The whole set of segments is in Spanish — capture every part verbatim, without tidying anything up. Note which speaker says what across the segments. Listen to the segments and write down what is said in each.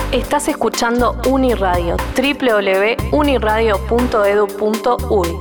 Speaker 1: Estás escuchando Uniradio, doble u doble u doble u punto uniradio punto e d u punto u y.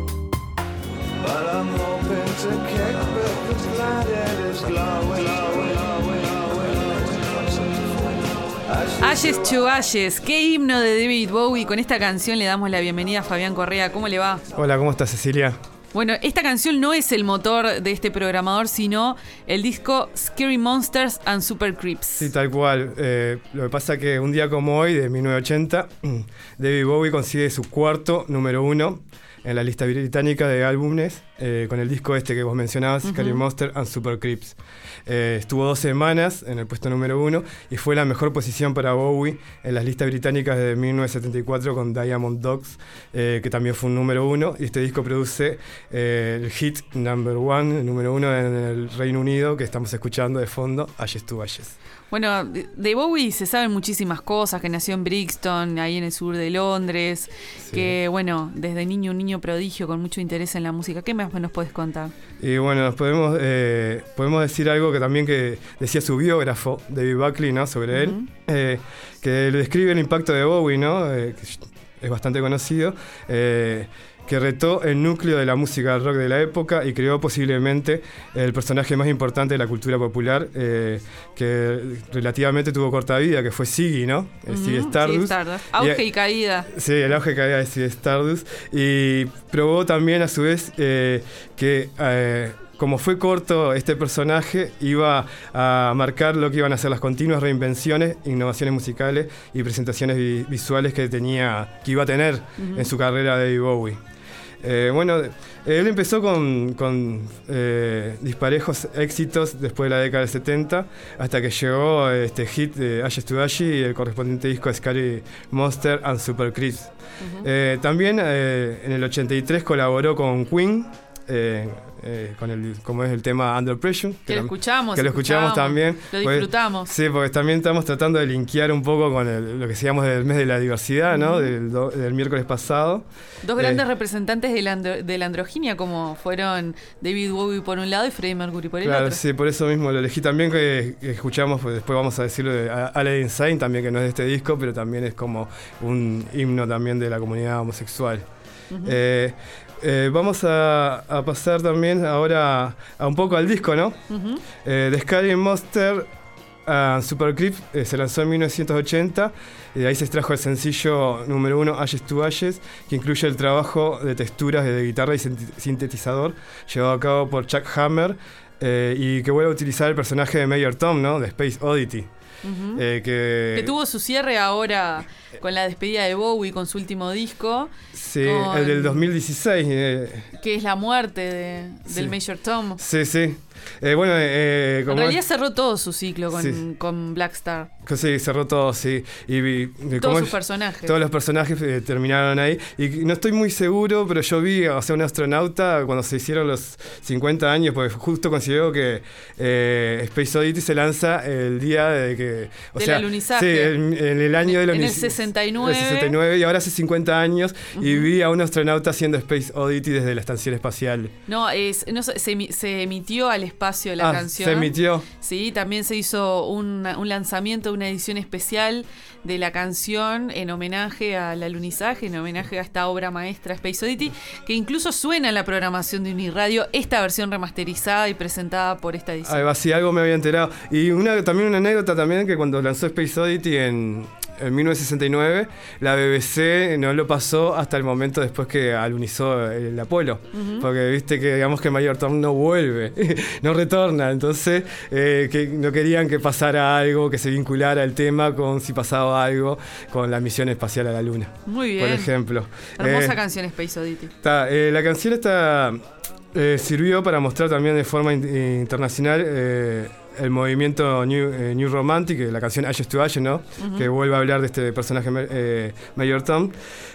Speaker 2: Ashes to Ashes, qué himno de David Bowie. Con esta canción le damos la bienvenida a Fabián Correa. ¿Cómo le va?
Speaker 3: Hola, ¿cómo estás, Cecilia?
Speaker 2: Bueno, esta canción no es el motor de este programador, sino el disco Scary Monsters and Super Creeps.
Speaker 3: Sí, tal cual. Eh, lo que pasa es que un día como hoy, de mil novecientos ochenta, David Bowie consigue su cuarto número uno en la lista británica de álbumes eh, con el disco este que vos mencionabas, uh-huh. Scary Monsters and Super Creeps. Eh, estuvo dos semanas en el puesto número uno y fue la mejor posición para Bowie en las listas británicas de mil novecientos setenta y cuatro con Diamond Dogs, eh, que también fue un número uno. Y este disco produce eh, el hit number one, el número uno en el Reino Unido, que estamos escuchando de fondo, Ashes to Ashes.
Speaker 2: Bueno, de Bowie se saben muchísimas cosas, que nació en Brixton, ahí en el sur de Londres, sí. que bueno, desde niño un niño prodigio con mucho interés en la música. ¿Qué más nos puedes contar?
Speaker 3: Y bueno, nos podemos, eh, podemos decir algo que también que decía su biógrafo, David Buckley, ¿no? sobre uh-huh. él, eh, que le describe el impacto de Bowie, ¿no? Eh, que es bastante conocido, eh, que retó el núcleo de la música rock de la época y creó posiblemente el personaje más importante de la cultura popular, eh, que relativamente tuvo corta vida, que fue Ziggy, ¿no?
Speaker 2: Uh-huh,
Speaker 3: Ziggy Stardust.
Speaker 2: Ziggy Stardust. Auge y, y caída.
Speaker 3: Sí, el auge y caída de Ziggy Stardust. Y probó también, a su vez, eh, que... Eh, como fue corto este personaje, iba a marcar lo que iban a ser las continuas reinvenciones, innovaciones musicales y presentaciones vi- visuales que tenía, que iba a tener uh-huh. en su carrera de David Bowie. Eh, bueno, él empezó con, con eh, disparejos éxitos después de la década del setenta, hasta que llegó este hit de Ashes to Ashes y el correspondiente disco Scary Monster and Super Creeps. Uh-huh. Eh, también eh, en el ochenta y tres colaboró con Queen, Eh, eh, con el, como es el tema Under Pressure,
Speaker 2: que, que lo escuchamos,
Speaker 3: que lo escuchamos también,
Speaker 2: lo disfrutamos.
Speaker 3: Pues, sí, porque también estamos tratando de linkear un poco con el, lo que decíamos del mes de la diversidad, ¿no? Del, do, del miércoles pasado.
Speaker 2: Dos grandes eh, representantes de la, andro, de la androginia, como fueron David Bowie por un lado y Freddie Mercury por el
Speaker 3: claro,
Speaker 2: otro.
Speaker 3: Sí, por eso mismo lo elegí también, que, que escuchamos, pues después vamos a decirlo de Aladdin Insane, también, que no es de este disco, pero también es como un himno también de la comunidad homosexual. Uh-huh. Eh, Eh, vamos a, a pasar también ahora a, a un poco al disco, ¿no? Uh-huh. Eh, The Scary Monster uh, Super Creeps eh, se lanzó en mil novecientos ochenta y de ahí se extrajo el sencillo número uno, Ashes to Ashes, que incluye el trabajo de texturas de guitarra y sintetizador llevado a cabo por Chuck Hammer eh, y que vuelve a utilizar el personaje de Major Tom, ¿no? De Space Oddity.
Speaker 2: Uh-huh.
Speaker 3: Eh, que,
Speaker 2: que tuvo su cierre ahora con la despedida de Bowie con su último disco.
Speaker 3: Sí,
Speaker 2: con,
Speaker 3: el del dos mil dieciséis. Eh,
Speaker 2: que es la muerte de,
Speaker 3: sí.
Speaker 2: del Major Tom.
Speaker 3: Sí, sí. Eh, bueno, eh, como
Speaker 2: en realidad cerró todo su ciclo con,
Speaker 3: sí.
Speaker 2: con Black Star.
Speaker 3: Sí, cerró todo, sí. Y, y,
Speaker 2: todos sus
Speaker 3: es,
Speaker 2: personajes.
Speaker 3: Todos los personajes eh, terminaron ahí. Y no estoy muy seguro, pero yo vi, o sea, un astronauta cuando se hicieron los cincuenta años, porque justo considero que eh, Space Oddity se lanza el día de que... O
Speaker 2: del
Speaker 3: sea,
Speaker 2: alunizaje.
Speaker 3: Sí, en, en el año del alunizaje.
Speaker 2: En el sesenta y nueve.
Speaker 3: El sesenta y nueve, y ahora hace cincuenta años, uh-huh. y vi a un astronauta haciendo Space Oddity desde la estación espacial.
Speaker 2: No, es, no se, se emitió al espacio la
Speaker 3: ah,
Speaker 2: canción.
Speaker 3: Se emitió.
Speaker 2: Sí, también se hizo un, un lanzamiento, una edición especial de la canción en homenaje al alunizaje, en homenaje a esta obra maestra Space Oddity, que incluso suena en la programación de Uniradio, esta versión remasterizada y presentada por esta edición.
Speaker 3: Ahí va, sí, algo me había enterado. Y una, también una anécdota también, que cuando lanzó Space Oddity en... en mil novecientos sesenta y nueve, la B B C no lo pasó hasta el momento después que alunizó el Apolo. Uh-huh. Porque viste que digamos que Major Tom no vuelve, no retorna. Entonces, eh, que no querían que pasara algo, que se vinculara el tema con si pasaba algo con la misión espacial a la Luna.
Speaker 2: Muy bien.
Speaker 3: Por ejemplo.
Speaker 2: Hermosa
Speaker 3: eh,
Speaker 2: canción Space Oddity.
Speaker 3: Está, eh, la canción está, eh, sirvió para mostrar también de forma in- internacional eh, el movimiento New, eh, New Romantic, la canción Ashes to Ashes, ¿no? Uh-huh. Que vuelve a hablar de este personaje eh, Major Tom,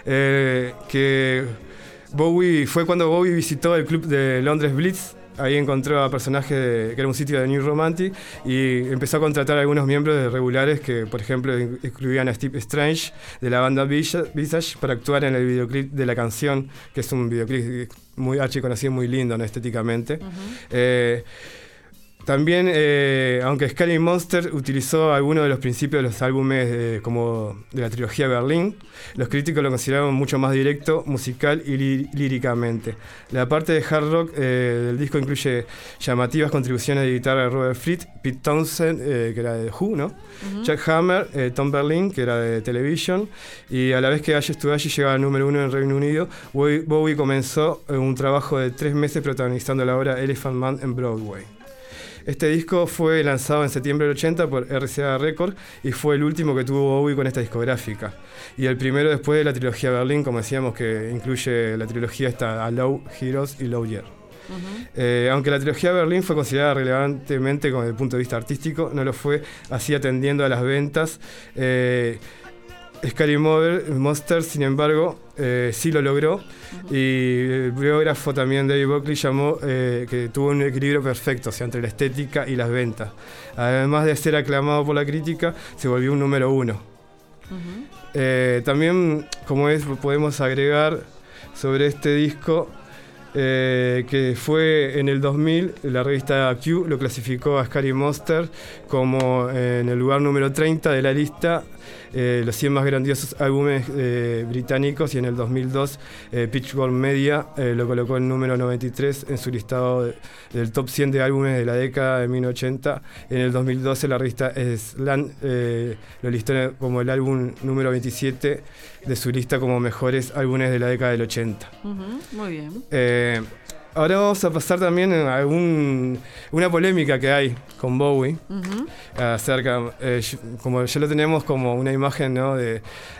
Speaker 3: eh, que Bowie fue cuando Bowie visitó el club de Londres Blitz. Ahí encontró a personajes de, que era un sitio de New Romantic, y empezó a contratar a algunos miembros de regulares que, por ejemplo, incluían a Steve Strange de la banda Visage para actuar en el videoclip de la canción, que es un videoclip muy archiconocido, muy lindo, ¿no? Estéticamente. Uh-huh. Eh, también, eh, aunque Scary Monster utilizó algunos de los principios de los álbumes eh, como de la trilogía Berlin, los críticos lo consideraron mucho más directo, musical y lí- líricamente. La parte de hard rock eh, del disco incluye llamativas contribuciones de guitarra de Robert Fripp, Pete Townshend, eh, que era de Who, ¿no? Uh-huh. Jack Hammer, eh, Tom Berlin, que era de Television, y a la vez que Ashes to Ashes llegaba al número uno en el Reino Unido, Bowie, Bowie comenzó eh, un trabajo de tres meses protagonizando la obra Elephant Man en Broadway. Este disco fue lanzado en septiembre del ochenta por R C A Records y fue el último que tuvo Bowie con esta discográfica. Y el primero después de la trilogía Berlin, como decíamos, que incluye la trilogía esta Allow, Heroes y Low Year. Uh-huh. Eh, aunque la trilogía Berlin fue considerada relevantemente desde el punto de vista artístico, no lo fue así atendiendo a las ventas. Eh, Scary Monster, sin embargo, eh, sí lo logró. Uh-huh. Y el biógrafo también, David Buckley, llamó eh, que tuvo un equilibrio perfecto, o sea, entre la estética y las ventas. Además de ser aclamado por la crítica, se volvió un número uno. Uh-huh. Eh, también, como es, podemos agregar sobre este disco eh, que fue en el dos mil, la revista Q lo clasificó a Scary Monster como eh, en el lugar número treinta de la lista. Eh, los cien más grandiosos álbumes eh, británicos, y en el dos mil dos eh, Pitchfork Media eh, lo colocó en número noventa y tres en su listado de, del top cien de álbumes de la década de mil novecientos ochenta. En el dos mil doce la revista Slam eh, lo listó como el álbum número veintisiete de su lista como mejores álbumes de la década del ochenta.
Speaker 2: Uh-huh, muy bien.
Speaker 3: Eh, Ahora vamos a pasar también a algún, una polémica que hay con Bowie, uh-huh, acerca, eh, como ya lo tenemos como una imagen, ¿no?, de,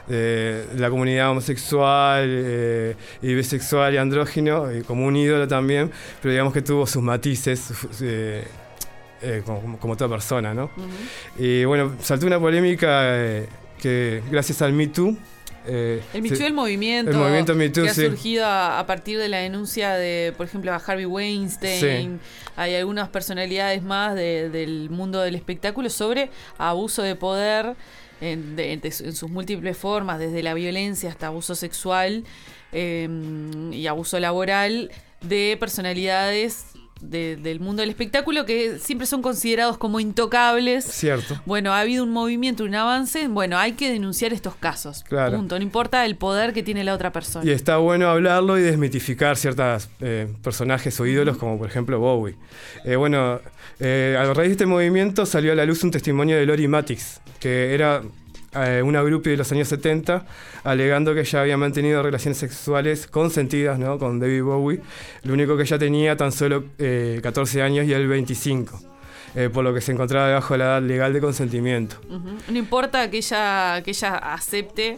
Speaker 3: de la comunidad homosexual eh, y bisexual y andrógino, y como un ídolo también, pero digamos que tuvo sus matices, eh, eh, como, como toda persona, ¿no? Uh-huh. Y bueno, saltó una polémica eh, que gracias al Me Too,
Speaker 2: Eh, el Me Too, sí, el movimiento,
Speaker 3: el movimiento Me Too,
Speaker 2: que ha
Speaker 3: sí,
Speaker 2: surgido a, a partir de la denuncia de, por ejemplo, a Harvey Weinstein. Sí. Hay algunas personalidades más de, del mundo del espectáculo sobre abuso de poder en, de, de, en sus múltiples formas, desde la violencia hasta abuso sexual eh, y abuso laboral de personalidades De, del mundo del espectáculo que siempre son considerados como intocables.
Speaker 3: Cierto.
Speaker 2: Bueno, ha habido un movimiento, un avance. Bueno, hay que denunciar estos casos.
Speaker 3: Claro.
Speaker 2: Punto. No importa el poder que tiene la otra persona.
Speaker 3: Y está bueno hablarlo y desmitificar ciertos eh, personajes o ídolos, como por ejemplo Bowie. Eh, bueno, eh, a raíz de este movimiento salió a la luz un testimonio de Lori Mattix, que era Eh, una groupie de los años setenta, alegando que ella había mantenido relaciones sexuales consentidas, ¿no?, con David Bowie. Lo único que ella tenía tan solo eh, catorce años y él veinticinco, eh, por lo que se encontraba debajo de la edad legal de consentimiento.
Speaker 2: Uh-huh. No importa que ella, que ella acepte,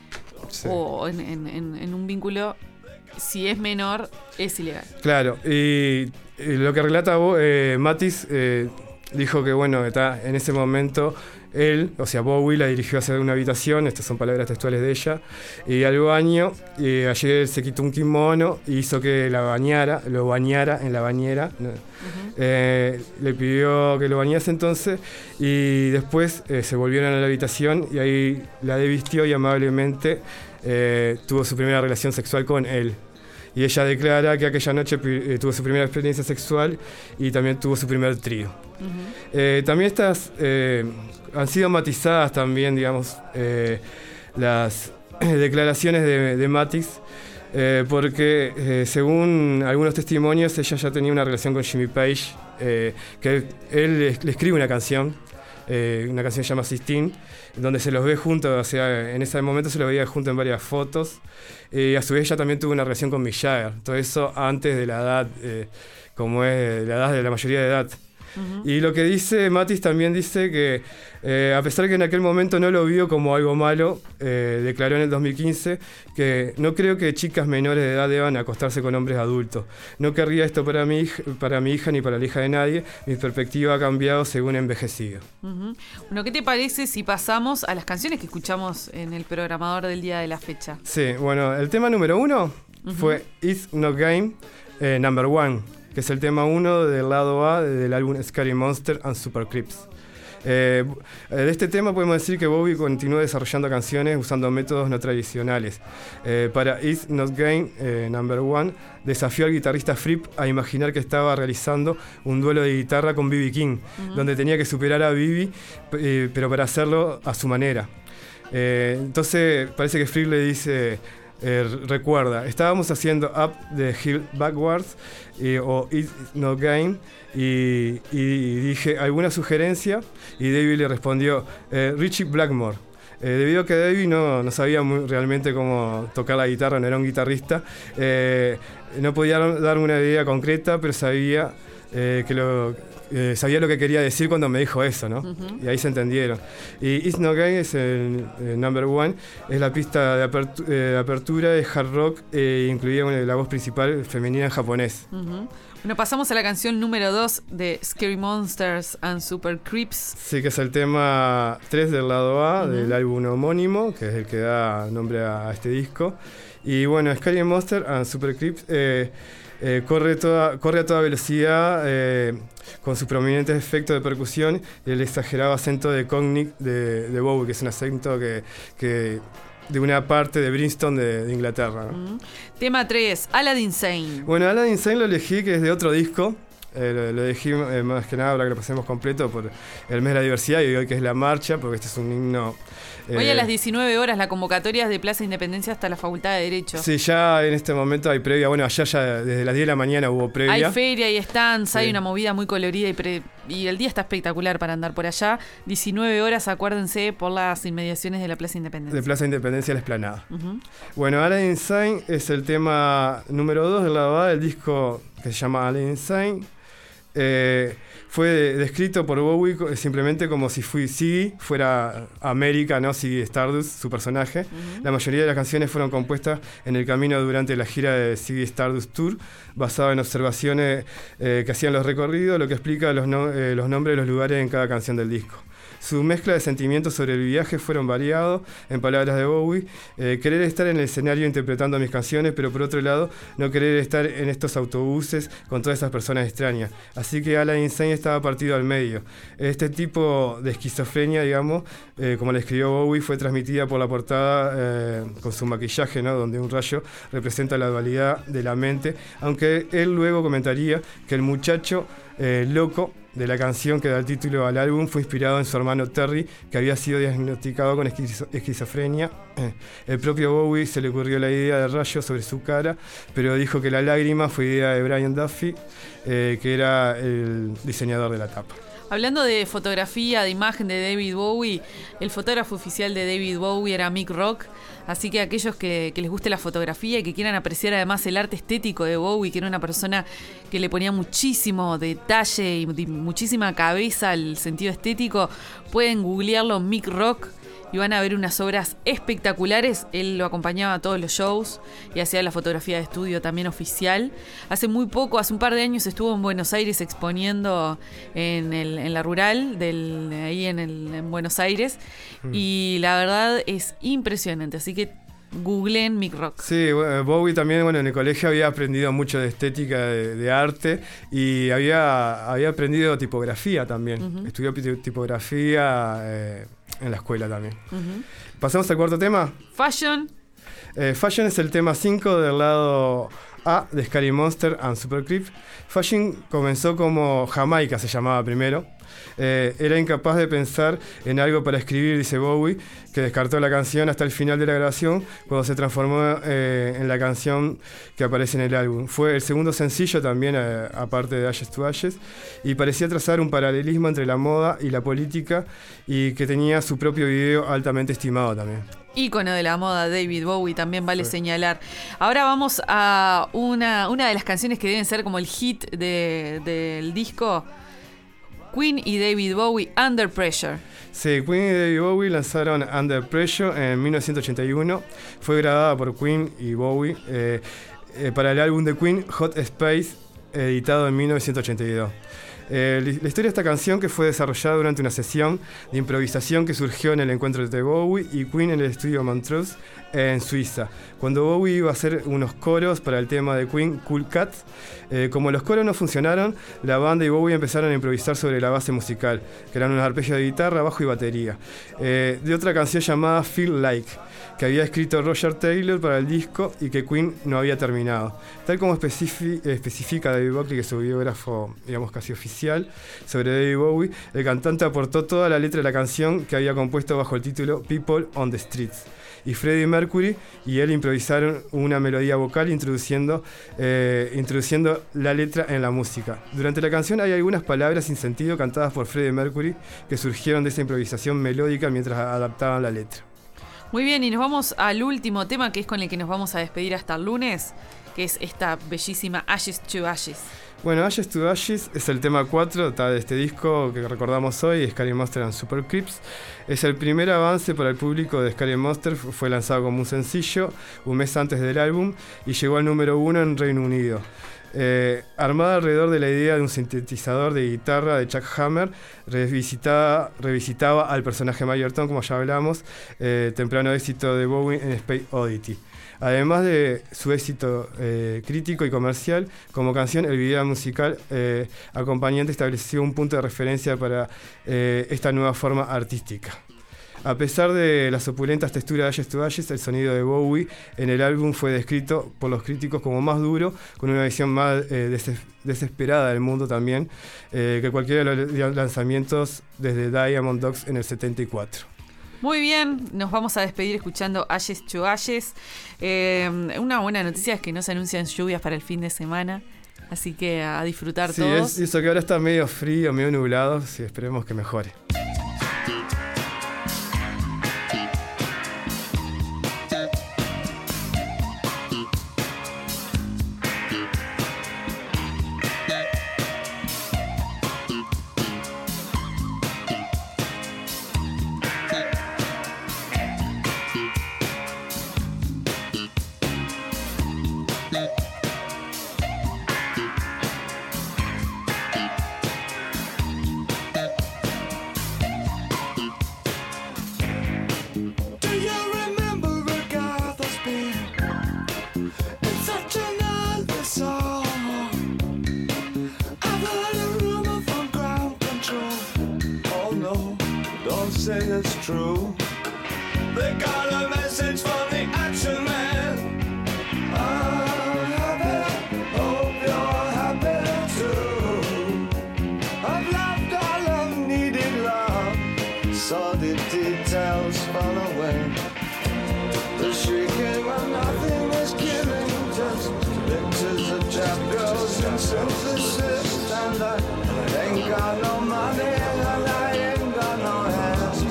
Speaker 2: sí, o en, en, en un vínculo, si es menor, es ilegal.
Speaker 3: Claro, y, y lo que relata eh, Mattix eh, dijo que, bueno, está en ese momento él, o sea, Bowie, la dirigió hacia una habitación, estas son palabras textuales de ella, y al baño, y allí él se quitó un kimono y hizo que la bañara, lo bañara en la bañera. ¿No? Uh-huh. Eh, le pidió que lo bañase entonces, y después eh, se volvieron a la habitación y ahí la desvistió y amablemente eh, tuvo su primera relación sexual con él. Y ella declara que aquella noche eh, tuvo su primera experiencia sexual y también tuvo su primer trío. Uh-huh. Eh, también estas eh, han sido matizadas también, digamos, eh, las eh, declaraciones de, de Mattix, eh, porque eh, según algunos testimonios ella ya tenía una relación con Jimmy Page, eh, que él le, le escribe una canción, eh, una canción que se llama Sistine, donde se los ve juntos, o sea, en ese momento se los veía juntos en varias fotos. Y eh, a su vez ella también tuvo una relación con Mick Jagger, todo eso antes de la edad, eh, como es la edad de la mayoría de edad. Uh-huh. Y lo que dice Mattix también dice que eh, a pesar que en aquel momento no lo vio como algo malo, eh, declaró en el dos mil quince que no creo que chicas menores de edad deban acostarse con hombres adultos. No querría esto para mi, hija, para mi hija ni para la hija de nadie. Mi perspectiva ha cambiado según he envejecido.
Speaker 2: Uh-huh. Bueno, ¿qué te parece si pasamos a las canciones que escuchamos en el programador del día de la fecha?
Speaker 3: Sí, bueno, el tema número uno uh-huh. fue It's No Game, eh, number one, que es el tema uno del lado A del álbum Scary Monster and Super Creeps. Eh, de este tema podemos decir que Bowie continuó desarrollando canciones usando métodos no tradicionales. Eh, para It's Not Game, eh, Number One, desafió al guitarrista Fripp a imaginar que estaba realizando un duelo de guitarra con B B King, uh-huh. donde tenía que superar a B B, eh, pero para hacerlo a su manera. Eh, entonces parece que Fripp le dice... Eh, recuerda, estábamos haciendo Up the Hill Backwards eh, o It's No Game y, y dije alguna sugerencia y David le respondió eh, Richie Blackmore. Eh, debido a que David no, no sabía muy realmente cómo tocar la guitarra, no era un guitarrista, eh, no podía darme una idea concreta, pero sabía eh, que lo... Eh, sabía lo que quería decir cuando me dijo eso, ¿no? Uh-huh. Y ahí se entendieron. Y It's No Game es el, el number one, es la pista de, apertu- eh, de apertura de hard rock, eh, incluida bueno, la voz principal femenina en japonés.
Speaker 2: Uh-huh. Bueno, pasamos a la canción número dos de Scary Monsters and Super Creeps.
Speaker 3: Sí, que es el tema tres del lado A uh-huh. del álbum homónimo, que es el que da nombre a, a este disco. Y bueno, Scary Monsters and Super Creeps eh, eh, corre, toda, corre a toda velocidad, eh, con sus prominentes efectos de percusión y el exagerado acento de Cockney de, de Bowie, que es un acento que, que de una parte de Bristol de, de Inglaterra, ¿no?
Speaker 2: Mm. Tema tres, Aladdin Sane.
Speaker 3: Bueno, Aladdin Sane lo elegí, que es de otro disco. Eh, lo, lo elegí eh, más que nada para que lo pasemos completo por el mes de la diversidad y hoy que es la marcha, porque este es un himno...
Speaker 2: Eh, hoy a las diecinueve horas la convocatoria es de Plaza Independencia hasta la Facultad de Derecho.
Speaker 3: Sí, ya en este momento hay previa. Bueno, ayer ya desde las diez de la mañana hubo previa.
Speaker 2: Hay feria, hay stands, sí. Hay una movida muy colorida y, pre- y el día está espectacular para andar por allá. diecinueve horas, acuérdense, por las inmediaciones de la Plaza Independencia.
Speaker 3: De Plaza Independencia a la Explanada.
Speaker 2: Uh-huh.
Speaker 3: Bueno, Aladdin Sane es el tema número dos del lado A del disco que se llama Aladdin Sane. Eh, fue descrito por Bowie simplemente como si fui Ziggy fuera América, ¿no? Ziggy Stardust, su personaje. Uh-huh. La mayoría de las canciones fueron compuestas en el camino durante la gira de Ziggy Stardust Tour, basado en observaciones eh, que hacían los recorridos, lo que explica los, no, eh, los nombres de los lugares en cada canción del disco. Su mezcla de sentimientos sobre el viaje fueron variados, en palabras de Bowie, eh, querer estar en el escenario interpretando mis canciones, pero por otro lado, no querer estar en estos autobuses con todas esas personas extrañas. Así que Aladdin Sane estaba partido al medio. Este tipo de esquizofrenia, digamos, eh, como le escribió Bowie, fue transmitida por la portada eh, con su maquillaje, ¿no? Donde un rayo representa la dualidad de la mente, aunque él luego comentaría que el muchacho eh, loco de la canción que da el título al álbum fue inspirado en su hermano Terry, que había sido diagnosticado con esquizo- esquizofrenia. Eh, el propio Bowie se le ocurrió la idea de rayo sobre su cara, pero dijo que la lágrima fue idea de Brian Duffy, eh, que era el diseñador de la tapa.
Speaker 2: Hablando de fotografía, de imagen de David Bowie, el fotógrafo oficial de David Bowie era Mick Rock, así que aquellos que, que les guste la fotografía y que quieran apreciar además el arte estético de Bowie, que era una persona que le ponía muchísimo detalle y muchísima cabeza al sentido estético, pueden googlearlo Mick Rock y van a ver unas obras espectaculares. Él lo acompañaba a todos los shows y hacía la fotografía de estudio también oficial. Hace muy poco, hace un par de años, estuvo en Buenos Aires exponiendo en, el, en la rural, del, ahí en, el, en Buenos Aires. Mm. Y la verdad es impresionante, así que googleen Mick Rock.
Speaker 3: Sí, Bowie también, bueno, en el colegio había aprendido mucho de estética, de, de arte, y había, había aprendido tipografía también. Uh-huh. Estudió tipografía eh, en la escuela también. Uh-huh. ¿Pasamos al cuarto tema?
Speaker 2: Fashion.
Speaker 3: Eh, Fashion es el tema cinco del lado A de Scary Monster and Super Creeps. Fashion comenzó como Jamaica, se llamaba primero. Eh, era incapaz de pensar en algo para escribir, dice Bowie, que descartó la canción hasta el final de la grabación, cuando se transformó eh, en la canción que aparece en el álbum. Fue el segundo sencillo también, eh, aparte de Ashes to Ashes, y parecía trazar un paralelismo entre la moda y la política, y que tenía su propio video altamente estimado también.
Speaker 2: Ícono de la moda, David Bowie, también vale sí. señalar. Ahora vamos a una, una de las canciones que deben ser como el hit de, del disco. Queen y David Bowie, Under Pressure.
Speaker 3: Sí, Queen y David Bowie lanzaron Under Pressure en mil novecientos ochenta y uno. Fue grabada por Queen y Bowie eh, eh, para el álbum de Queen, Hot Space, editado en mil novecientos ochenta y dos. Eh, la historia de esta canción que fue desarrollada durante una sesión de improvisación que surgió en el encuentro entre Bowie y Queen en el estudio Montreux en Suiza, cuando Bowie iba a hacer unos coros para el tema de Queen, Cool Cat. Eh, como los coros no funcionaron, la banda y Bowie empezaron a improvisar sobre la base musical, que eran unos arpegios de guitarra, bajo y batería, eh, de otra canción llamada Feel Like, que había escrito Roger Taylor para el disco y que Queen no había terminado. Tal como especifi- especifica David Buckley, que es su biógrafo, digamos, casi oficial, sobre David Bowie, el cantante aportó toda la letra de la canción que había compuesto bajo el título People on the Streets. Y Freddie Mercury y él improvisaron una melodía vocal introduciendo, eh, introduciendo la letra en la música. Durante la canción hay algunas palabras sin sentido cantadas por Freddie Mercury que surgieron de esa improvisación melódica mientras adaptaban la letra.
Speaker 2: Muy bien, y nos vamos al último tema, que es con el que nos vamos a despedir hasta el lunes, que es esta bellísima Ashes to Ashes.
Speaker 3: Bueno, Ashes to Ashes es el tema cuatro de este disco que recordamos hoy, Scary Monster and Super Creeps. Es el primer avance para el público de Scary Monster, fue lanzado como un sencillo un mes antes del álbum y llegó al número uno en Reino Unido. Eh, armada alrededor de la idea de un sintetizador de guitarra de Chuck Hammer, revisitaba, revisitaba al personaje Mayor Tom, como ya hablamos, eh, temprano éxito de Bowie en Space Oddity. Además de su éxito eh, crítico y comercial, como canción, el video musical eh, acompañante estableció un punto de referencia para eh, esta nueva forma artística. A pesar de las opulentas texturas de Ashes to Ashes, el sonido de Bowie en el álbum fue descrito por los críticos como más duro, con una visión más eh, des- desesperada del mundo también, eh, que cualquiera de los lanzamientos desde Diamond Dogs en el setenta y cuatro.
Speaker 2: Muy bien, nos vamos a despedir escuchando Ashes to Ashes. Eh, una buena noticia es que no se anuncian lluvias para el fin de semana, así que a disfrutar
Speaker 3: sí,
Speaker 2: todos.
Speaker 3: Sí, eso que ahora está medio frío, medio nublado, sí, esperemos que mejore.
Speaker 4: Say it's true. They got a message from the action man. I'm happy, hope you're happy too. I've loved all I've needed love, saw the details fall away. The shrieking when nothing is killing, just pictures of trap girls and synthesis. And I ain't got no money and I ain't got no hands.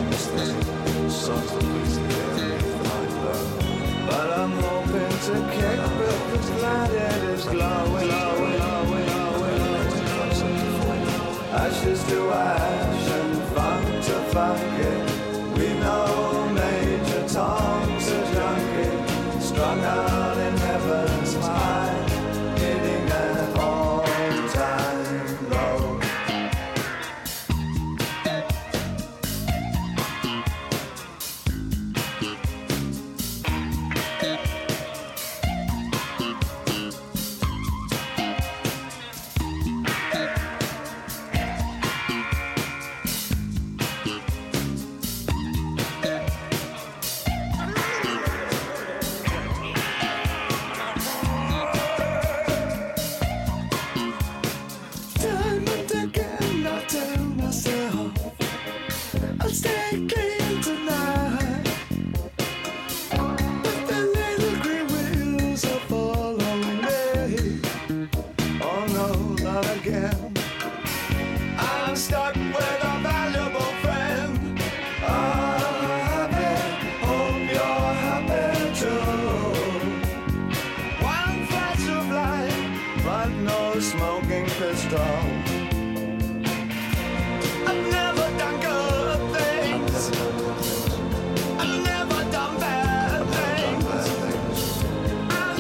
Speaker 4: But I'm hoping to kick back the planet is glowing, glowing, glowing, glowing. Ashes to ash and funk to funky. We know Major Tom's a junkie, strung out in heaven's high, hitting an all-time low.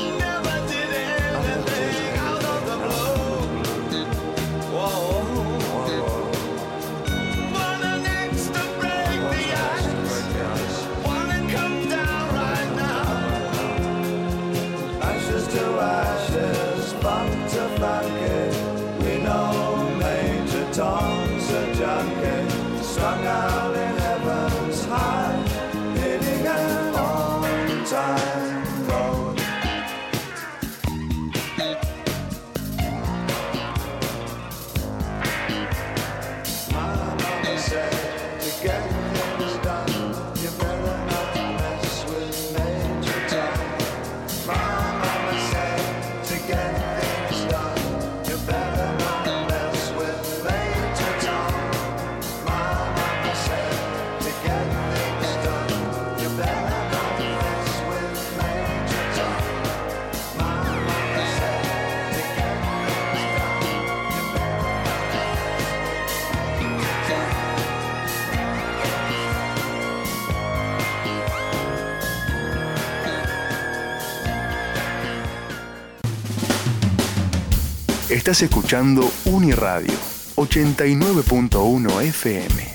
Speaker 4: Whoa.
Speaker 5: Estás escuchando Uniradio ochenta y nueve punto uno F M.